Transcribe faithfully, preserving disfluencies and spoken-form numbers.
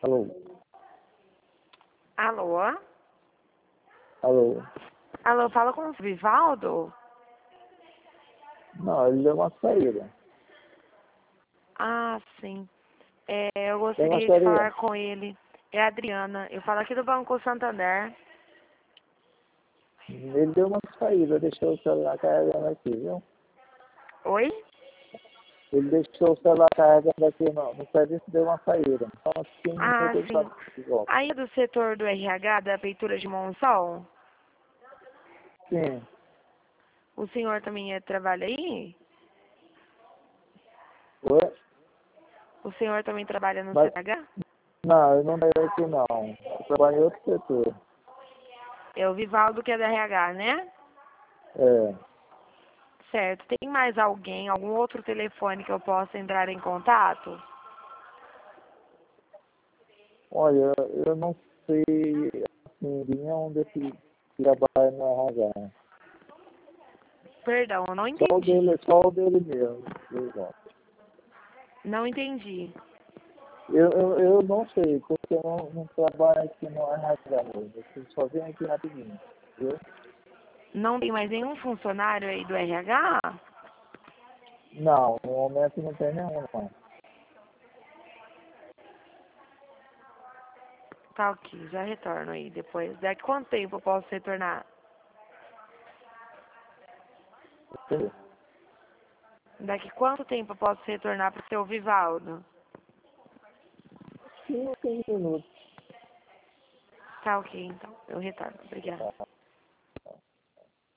Alô? Alô? Alô? Alô, fala com o Vivaldo? Não, ele deu uma saída. Ah, sim. É, eu Deu uma gostaria de saída. falar com ele. É a Adriana. Eu falo aqui do Banco Santander. Ele deu uma saída, deixou o celular carregando aqui, viu? Oi? Ele deixou o celular carregando aqui no, no serviço e deu uma saída. Então, acho que não sei o Ah, que ele sim. faz de volta. Aí é do setor do R H da Prefeitura de Monção? Sim. O senhor também é, trabalha aí? Oi? O senhor também trabalha no Mas, C H? não, eu não trabalho aqui não. Eu trabalho em outro setor. É o Vivaldo que é do R H, né? É. Certo. Tem mais alguém, algum outro telefone que eu possa entrar em contato? Olha, eu não sei, assim, de nenhum desses que trabalha no R H. Perdão, eu não Só o entendi. dele, só o dele mesmo. Viu? Não entendi. Eu, eu, eu não sei, porque eu não, não trabalho aqui no R H mesmo. Eu só venho aqui rapidinho. Viu? Não tem mais nenhum funcionário aí do R H? Não, no momento não tem nenhum, não. Tá ok, já retorno aí depois. Daqui quanto tempo eu posso retornar? Entendeu? Daqui quanto tempo eu posso retornar pro seu Vivaldo? quinze minutos. Tá ok, então. Eu retorno. Obrigada. Tá.